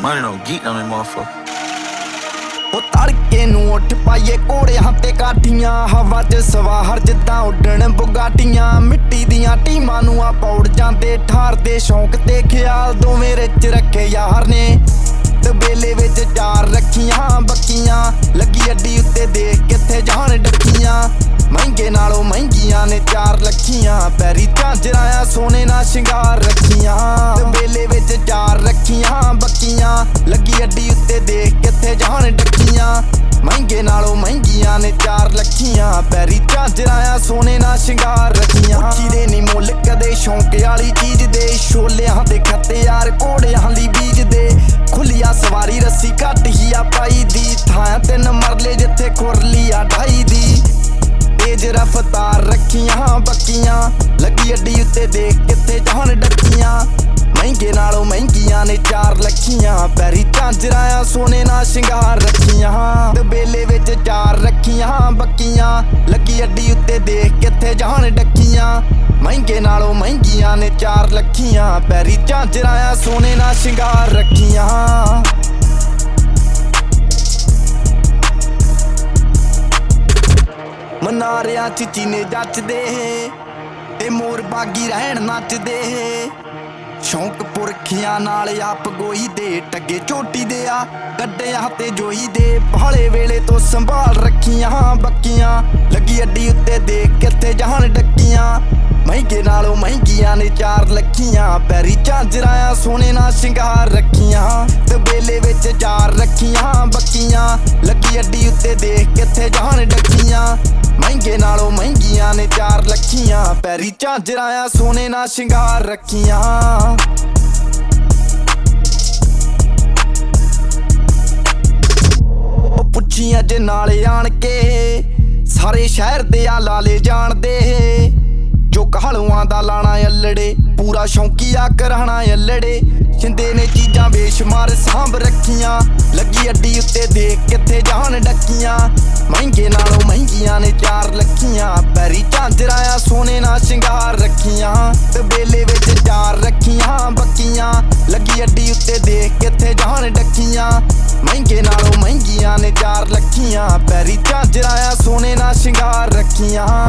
Money don't geek on that motherfucker. ਉਹ ਤੜਕੇ ਨੂੰ ਉੱਠ ਪਾਈਏ ਘੋੜਿਆਂ ਤੇ ਕਾਠੀਆਂ, ਹਵਾ 'ਚ ਸਵਾਹਰ ਜਿੱਦਾਂ ਉੱਡਣ ਬੁਗਾਟੀਆਂ। ਮਿੱਟੀ ਦੀਆਂ ਟੀਮਾਂ ਨੂੰ ਆਪਾਂ ਉੜ ਜਾਂਦੇ ਠਾਰਦੇ, ਸ਼ੌਂਕ ਤੇ ਖਿਆਲ ਦੋਵੇਂ ਰਿਚ ਰੱਖੇ ਯਾਰ ਨੇ। ਤਬੇਲੇ ਵਿੱਚ ਚਾਰ ਰੱਖੀਆਂ ਬੱਕੀਆਂ, ਲੱਗੀ ਅੱਡੀ ਉੱਤੇ ਦੇਖ ਕਿੱਥੇ ਜਾਣ ਡੱਕੀਆਂ। ਮਹਿੰਗੇ ਨਾਲੋਂ ਮਹਿੰਗੀਆਂ ਨੇ 4 ਲੱਖੀਆਂ, ਪੈਰੀ ਝਾਂਜਰਾਂ ਆ ਸੋਨੇ ਨਾਲ ਸ਼ਿੰਗਾਰ ਰੱਖੀਆਂ। ਤਬੇਲੇ ਵਿੱਚ ਚਾਰ ਰੱਖੀਆਂ ਬੱਕੀਆਂ, ਲੱਗੀ ਅੱਡੀ ਉੱਤੇ ਦੇਖ ਕਿੱਥੇ ਜਾਣ ਡੱਕੀਆਂ। ਮਹਿੰਗੇ ਨਾਲੋਂ ਮਹਿੰਗੀਆਂ ਨੇ 4 ਲੱਖੀਆਂ, ਪੈਰੀ ਝਾਂਜਰਾਂ ਆ ਸੋਨੇ ਨਾਲ ਸ਼ਿੰਗਾਰ ਰੱਖੀਆਂ। ਉੱਚੀ ਦੇ ਨੀ ਮੁੱਲ ਕਦੇ ਸ਼ੌਂਕ ਵਾਲੀ ਚੀਜ਼ ਦੇ, ਛੋਲਿਆਂ ਦੇ ਖੱਤੇ ਯਾਰ ਘੋੜਿਆਂ ਲਈ ਬੀਜਦੇ। ਖੁੱਲੀਆ ਸਵਾਰੀ ਰੱਸੀ ਘੱਟ ਹੀ ਆ ਪਾਈ ਦੀ, ਥਾਂ 3 ਮਰਲੇ ਜਿੱਥੇ ਖੁਰਲੀ ਆ ਢਾਈ ਦੀ। ਤੇਜ ਰਫਤਾਰ ਰੱਖੀਆਂ ਬੱਕੀਆਂ, ਲੱਗੀ ਅੱਡੀ ਉੱਤੇ ਦੇਖ ਕਿੱਥੇ ਜਾਣ ਡੱਕੀਆਂ। ਮਹਿੰਗੇ ਨਾਲੋਂ ਮਹਿੰਗੀਆਂ ਨੇ 4 ਲੱਖੀਆਂ, ਪੈਰੀ ਝਾਂਜਰਾਂ ਆ ਸੋਨੇ ਨਾਲ ਸ਼ਿੰਗਾਰ ਰੱਖੀਆਂ। ਤਬੇਲੇ ਵਿੱਚ 4 ਰੱਖੀਆਂ ਬੱਕੀਆਂ, ਲੱਗੀ ਅੱਡੀ ਉੱਤੇ ਦੇਖ ਕਿੱਥੇ ਜਾਣ ਡੱਕੀਆਂ। ਮਹਿੰਗੇ ਨਾਲੋਂ ਮਹਿੰਗੀਆਂ ਨੇ 4 ਲੱਖੀਆਂ, ਪੈਰੀ ਝਾਂਜਰਾਂ ਆ ਸੋਨੇ ਨਾਲ ਸ਼ਿੰਗਾਰ ਰੱਖੀਆਂ। ਮਨਾਰਿਆਂ 'ਚ ਚੀਨੇ ਜੱਚਦੇ ਤੇ ਮੋਰ ਬਾਗੀ ਰਹਿਣ ਨੱਚਦੇ। ਸ਼ੌਂਕ ਪੁਰਖਿਆਂ ਨਾਲ ਆਪ ਗੋਈ ਦੇ, ਟੱਗੇ ਝੋਟੀ ਦੇ ਆ ਗੱਡਿਆਂ ਤੇ ਜੋਈ ਦੇ। ਭਾਲੇ ਵੇਲੇ ਤੋਂ ਸੰਭਾਲ ਰੱਖੀਆਂ ਬੱਕੀਆਂ, ਲੱਗੀ ਅੱਡੀ ਉੱਤੇ ਦੇਖ ਕਿੱਥੇ ਜਾਣ ਡੱਕੀਆਂ। ਮਹਿੰਗੇ ਨਾਲੋਂ ਮਹਿੰਗੀਆਂ ਨੇ 4 ਲੱਖੀਆਂ, ਪੈਰੀ ਝਾਂਜਰਾਂ ਆ ਸੋਨੇ ਨਾਲ ਸ਼ਿੰਗਾਰ ਰੱਖੀਆਂ। ਤਬੇਲੇ ਵਿੱਚ 4 ਰੱਖੀਆਂ ਬੱਕੀਆਂ, ਲੱਗੀ ਅੱਡੀ ਉੱਤੇ ਦੇਖ ਕਿੱਥੇ ਜਾਣ ਡੱਕੀਆਂ। ਮਹਿੰਗੇ ਨਾਲੋਂ ਮਹਿੰਗੀਆਂ ਨੇ 4 ਲੱਖੀਆਂ, ਪੈਰੀ ਝਾਂਜਰਾਂ ਆ ਸੋਨੇ ਨਾਲ ਸ਼ਿੰਗਾਰ ਰੱਖੀਆਂ। ਉਹ ਪੁੱਛੀ ਅੱਜ ਨਾਲ ਆਣ ਕੇ, ਸਾਰੇ ਸ਼ਹਿਰ ਦੇ ਆ ਲਾਲੇ ਜਾਣਦੇ। ਜੋ ਕਹਾਲੂਆਂ ਦਾ ਲਾਣਾ ਅੱਲੜੇ, ਪੂਰਾ ਸ਼ੌਂਕੀਆ ਕਰਾਣਾ ਅੱਲੜੇ। ਛਿੰਦੇ ਨੇ ਚੀਜ਼ਾਂ ਬੇਸ਼ੁਮਾਰ ਸਾਂਭ ਰੱਖੀਆਂ, ਲੱਗੀ ਅੱਡੀ ਉੱਤੇ ਦੇਖ ਕਿੱਥੇ ਜਾਣ ਡੱਕੀਆਂ। ਮਹਿੰਗੇ ਨਾਲੋਂ ਮਹਿੰਗੀਆਂ ਨੇ 4 ਲੱਖੀਆਂ, ਪੈਰੀ ਝਾਂਜਰਾਂ ਆ ਸੋਨੇ ਨਾਲ ਸ਼ਿੰਗਾਰ ਰੱਖੀਆਂ। ਤਬੇਲੇ ਵਿੱਚ 4 ਰੱਖੀਆਂ ਬੱਕੀਆਂ, ਲੱਗੀ ਅੱਡੀ ਉੱਤੇ ਦੇਖ ਕਿੱਥੇ ਜਾਣ ਡੱਕੀਆਂ। ਮਹਿੰਗੇ ਨਾਲੋਂ ਮਹਿੰਗੀਆਂ ਨੇ 4 ਲੱਖੀਆਂ, ਪੈਰੀ ਝਾਂਜਰਾਂ ਆ ਸੋਨੇ ਨਾਲ ਸ਼ਿੰਗਾਰ ਰੱਖੀਆਂ।